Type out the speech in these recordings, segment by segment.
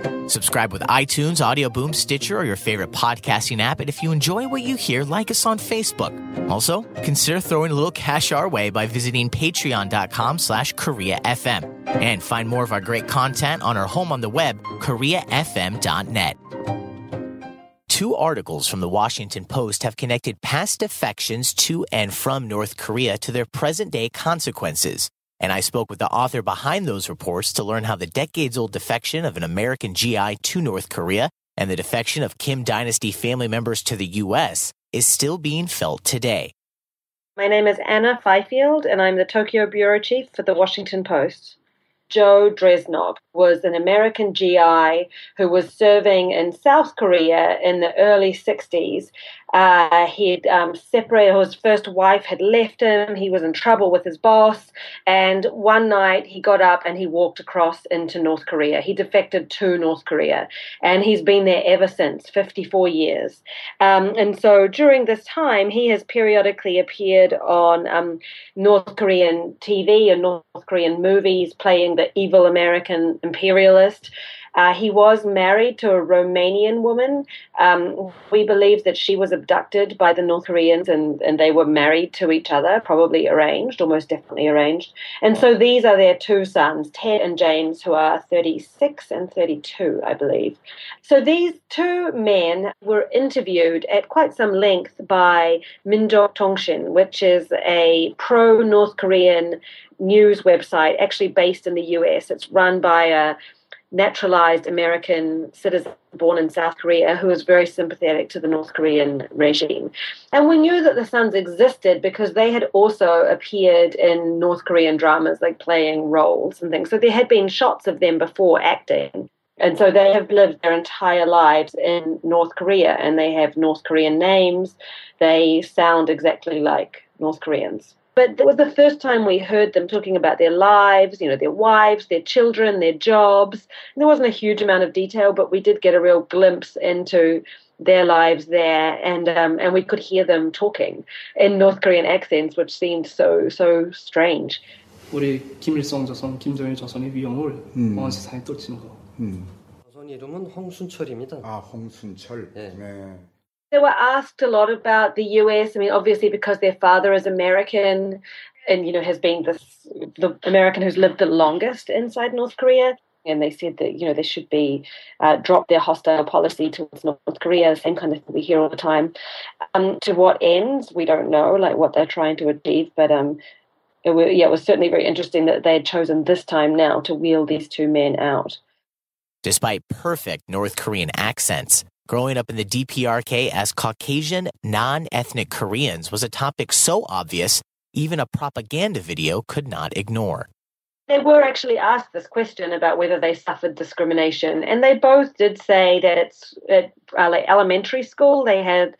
Subscribe with iTunes, Audio Boom, Stitcher, or your favorite podcasting app. And if you enjoy what you hear, like us on Facebook. Also, consider throwing a little cash our way by visiting patreon.com/KoreaFM. And find more of our great content on our home on the web, KoreaFM.net. Two articles from the Washington Post have connected past defections to and from North Korea to their present-day consequences. And I spoke with the author behind those reports to learn how the decades-old defection of an American GI to North Korea and the defection of Kim Dynasty family members to the U.S. is still being felt today. My name is Anna Fifield, and I'm the Tokyo bureau chief for the Washington Post. Joe Dresnov was an American GI who was serving in South Korea in the early 60s. He'd separated, his first wife had left him, he was in trouble with his boss, and one night he got up and he walked across into North Korea. He defected to North Korea, and he's been there ever since, 54 years. And so during this time, he has periodically appeared on North Korean TV and North Korean movies playing the evil American imperialist. He was married to a Romanian woman. We believe that she was abducted by the North Koreans and they were married to each other, probably arranged, almost definitely arranged. And so these are their two sons, Ted and James, who are 36 and 32, I believe. So these two men were interviewed at quite some length by Minjok Tongshin, which is a pro-North Korean news website actually based in the US. It's run by a naturalized American citizen born in South Korea who was very sympathetic to the North Korean regime. And we knew that the sons existed because they had also appeared in North Korean dramas, like playing roles and things. So there had been shots of them before acting. And so they have lived their entire lives in North Korea, and they have North Korean names. They sound exactly like North Koreans. But it was the first time we heard them talking about their lives, their wives, their children, their jobs. And there wasn't a huge amount of detail, but we did get a real glimpse into their lives there, and we could hear them talking in North Korean accents, which seemed so strange. 우리 김일성 조선, 김정일 조선의 위용을 온 세상에 떨치는 거. 조선 이름은 홍순철입니다. 아, 홍순철. 네. 네. They were asked a lot about the US. I mean, obviously because their father is American and, has been the American who's lived the longest inside North Korea. And they said that, they should be drop their hostile policy towards North Korea, the same kind of thing we hear all the time. To what ends, we don't know, like what they're trying to achieve. But it was certainly very interesting that they had chosen this time now to wheel these two men out. Despite perfect North Korean accents, growing up in the DPRK as Caucasian, non-ethnic Koreans was a topic so obvious, even a propaganda video could not ignore. They were actually asked this question about whether they suffered discrimination, and they both did say that it's at like elementary school they had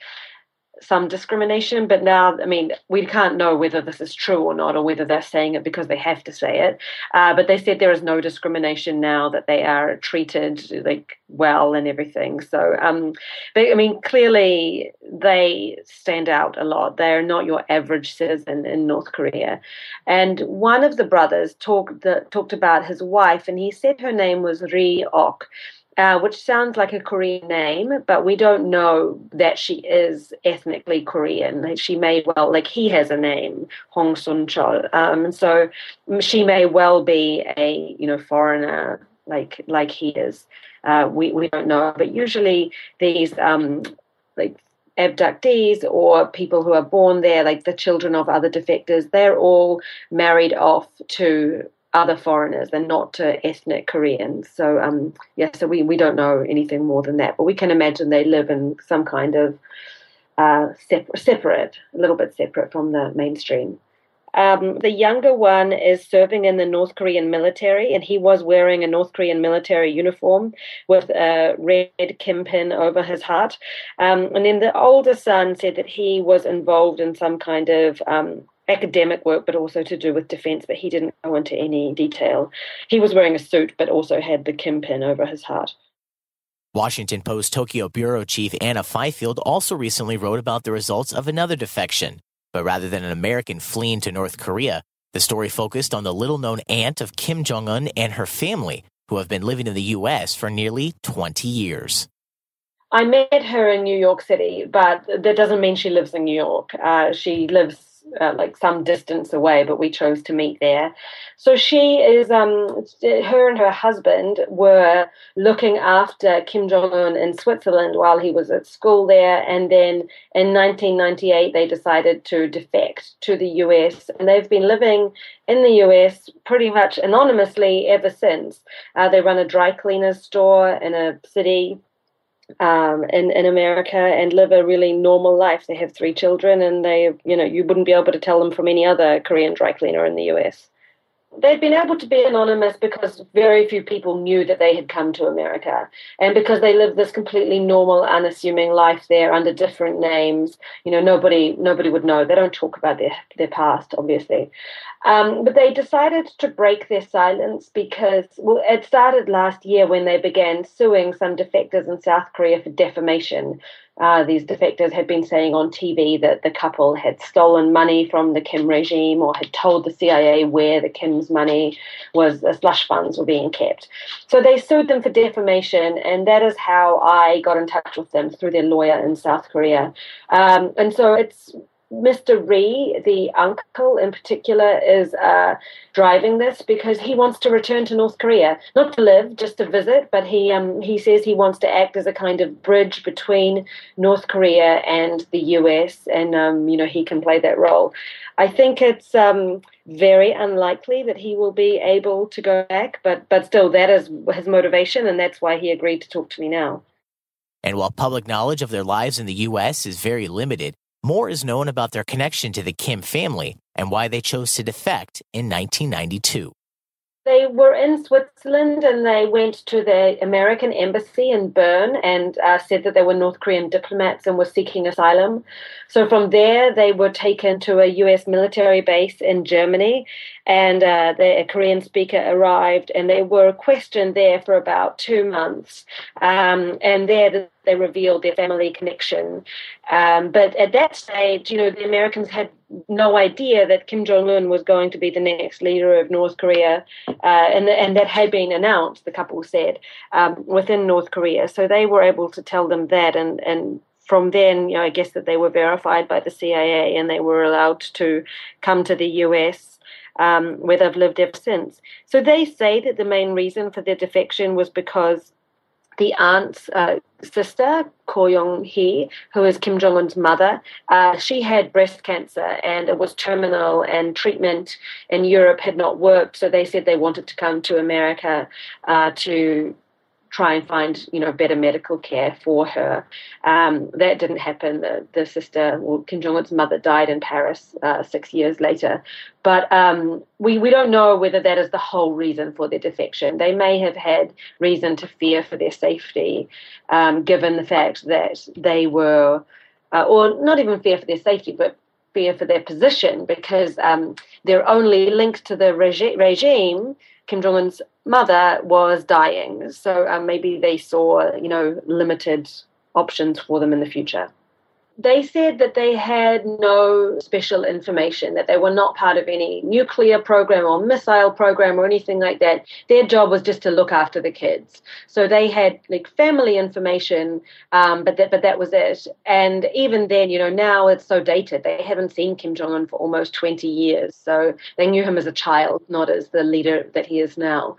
some discrimination, but now, I mean, we can't know whether this is true or not, or whether they're saying it because they have to say it. But they said there is no discrimination now, that they are treated well and everything. So, but I mean, clearly they stand out a lot. They're not your average citizen in North Korea. And one of the brothers talked about his wife, and he said her name was Ri Ok. Which sounds like a Korean name, but we don't know that she is ethnically Korean. She may well, he has a name, Hong Sun Chol, and so she may well be a foreigner like he is. We don't know, but usually these abductees or people who are born there, like the children of other defectors, they're all married off to other foreigners and not to ethnic Koreans. So, so we don't know anything more than that. But we can imagine they live in some kind of separate, a little bit separate from the mainstream. The younger one is serving in the North Korean military, and he was wearing a North Korean military uniform with a red Kim pin over his heart. And then the older son said that he was involved in some kind of academic work, but also to do with defense, but he didn't go into any detail. He was wearing a suit, but also had the Kim pin over his heart. Washington Post Tokyo bureau chief Anna Fifield also recently wrote about the results of another defection. But rather than an American fleeing to North Korea, the story focused on the little-known aunt of Kim Jong-un and her family, who have been living in the U.S. for nearly 20 years. I met her in New York City, but that doesn't mean she lives in New York. She lives like some distance away, but we chose to meet there. So she is, her and her husband were looking after Kim Jong-un in Switzerland while he was at school there. And then in 1998, they decided to defect to the US. And they've been living in the US pretty much anonymously ever since. They run a dry cleaners store in a city in America and live a really normal life. They have 3 children, and you wouldn't be able to tell them from any other Korean dry cleaner in the US. They'd been able to be anonymous because very few people knew that they had come to America, and because they lived this completely normal, unassuming life there under different names. Nobody would know. They don't talk about their past, obviously. But they decided to break their silence because, it started last year when they began suing some defectors in South Korea for defamation. These defectors had been saying on TV that the couple had stolen money from the Kim regime or had told the CIA where the Kim's money was, slush funds were being kept. So they sued them for defamation, and that is how I got in touch with them, through their lawyer in South Korea. And so it's Mr. Rhee, the uncle in particular, is driving this because he wants to return to North Korea, not to live, just to visit. But he says he wants to act as a kind of bridge between North Korea and the US, and he can play that role. I think it's very unlikely that he will be able to go back, but still, that is his motivation, and that's why he agreed to talk to me now. And while public knowledge of their lives in the U.S. is very limited, more is known about their connection to the Kim family and why they chose to defect in 1992. They were in Switzerland, and they went to the American embassy in Bern and said that they were North Korean diplomats and were seeking asylum. So from there, they were taken to a U.S. military base in Germany, and a Korean speaker arrived, and they were questioned there for about 2 months. And there they revealed their family connection. But at that stage, the Americans had no idea that Kim Jong-un was going to be the next leader of North Korea, and that had been announced, the couple said, within North Korea. So they were able to tell them that, and from then, I guess that they were verified by the CIA, and they were allowed to come to the US, where they've lived ever since. So they say that the main reason for their defection was because the aunt's sister, Ko Young-hee, who is Kim Jong-un's mother, she had breast cancer, and it was terminal, and treatment in Europe had not worked. So they said they wanted to come to America to try and find, better medical care for her. That didn't happen. The sister, Kim Jong-un's mother, died in Paris 6 years later. But we don't know whether that is the whole reason for their defection. They may have had reason to fear for their safety, given the fact that they were, or not even fear for their safety, but fear for their position, because their only link to the regime, Kim Jong-un's mother, was dying. So maybe they saw, limited options for them in the future. They said that they had no special information, that they were not part of any nuclear program or missile program or anything like that. Their job was just to look after the kids. So they had family information, but that was it. And even then, now it's so dated. They haven't seen Kim Jong-un for almost 20 years. So they knew him as a child, not as the leader that he is now.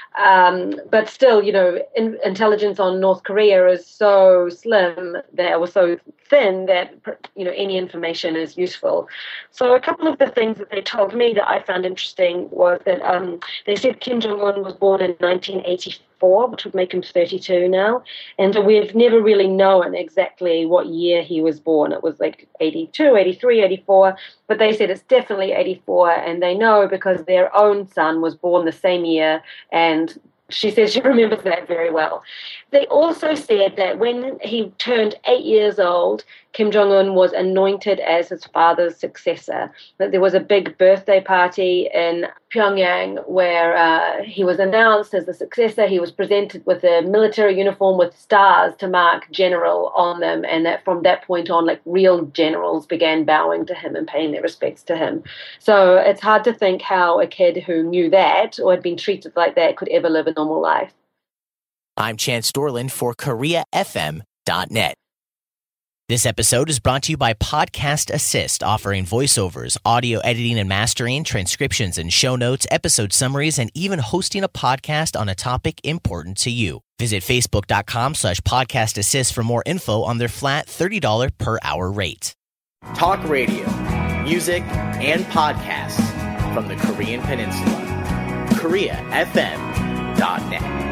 But still, intelligence on North Korea is so slim, that was so thin that, any information is useful. So a couple of the things that they told me that I found interesting was that they said Kim Jong-un was born in 1984, which would make him 32 now. And we've never really known exactly what year he was born. It was 82, 83, 84. But they said it's definitely 84. And they know because their own son was born the same year, and she says she remembers that very well. They also said that when he turned 8 years old, Kim Jong-un was anointed as his father's successor. That there was a big birthday party in Pyongyang where he was announced as the successor. He was presented with a military uniform with stars to mark general on them, and that from that point on, like, real generals began bowing to him and paying their respects to him. So it's hard to think how a kid who knew that or had been treated like that could ever live a normal life. I'm Chance Dorland for KoreaFM.net. This episode is brought to you by Podcast Assist, offering voiceovers, audio editing and mastering, transcriptions and show notes, episode summaries, and even hosting a podcast on a topic important to you. Visit Facebook.com/Podcast Assist for more info on their flat $30 per hour rate. Talk radio, music, and podcasts from the Korean Peninsula. KoreaFM.net.